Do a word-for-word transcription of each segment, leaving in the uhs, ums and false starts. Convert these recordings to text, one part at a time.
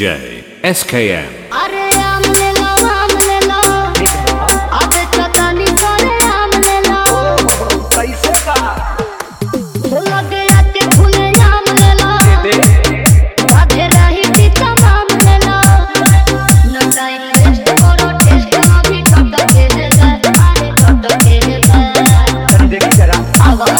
D J S K M. अरे आम ले लो आम ले लो अबे चटनी करे आम ले लो कैसे का लगे आके फूले आम ले लो आधे रही थी तमाम ले लो न टाइम वेस्ट करो टेस्ट अभी टट के है अरे टट के है देखी जरा आवा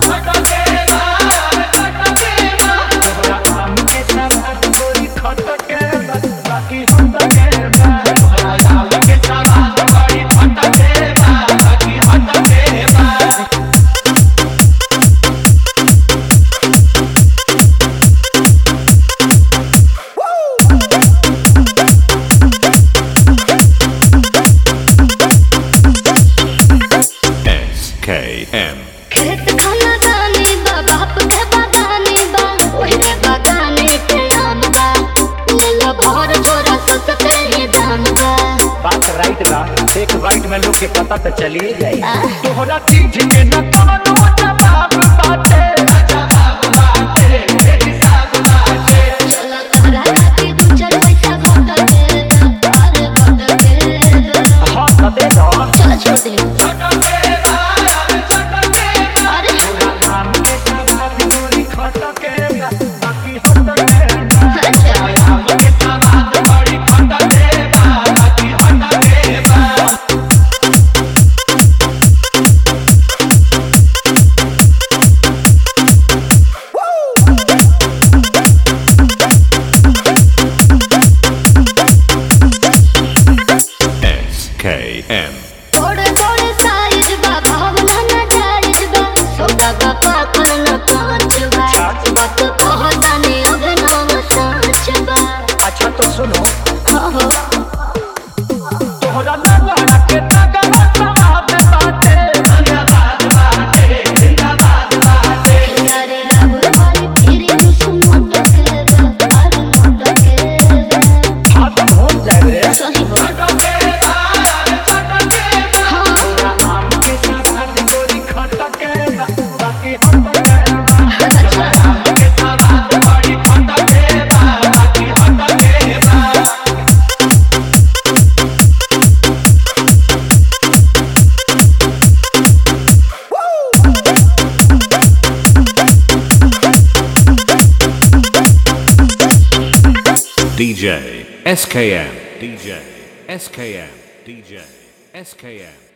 K M. खेत खाना दानी बा बाप के बागानी बा ओहरे बागाने के नाम बा लेला भर जोरा सस्ते ही दाम बा बात राइट बा एक राइट में लोग के पता तो चली जाए तोहरा चीज के न कवनो जवाब बाटे जवाब बाटे मेरी साग बाटे चला तहरा खाती दू चार पैसा घट के अरे घट के हां तो दे दो चल छोड़ दे K M. थोड़े थोड़े साइज बा भावना ना जायज बा सोदा बा पाकल न कांच बा बात कहता ने अभिनव साच बा अच्छा तो सुनो हाँ हो तोहरा लगा के तगड़ा सवाद बाटे जिंदाबाद बाटे जिंदाबाद बाटे अरे राहुल वाली तेरी दुश्मन के बा अरे मोट के हाथ हो जाए रे सही हो D J S K M. D J S K M. D J S K M.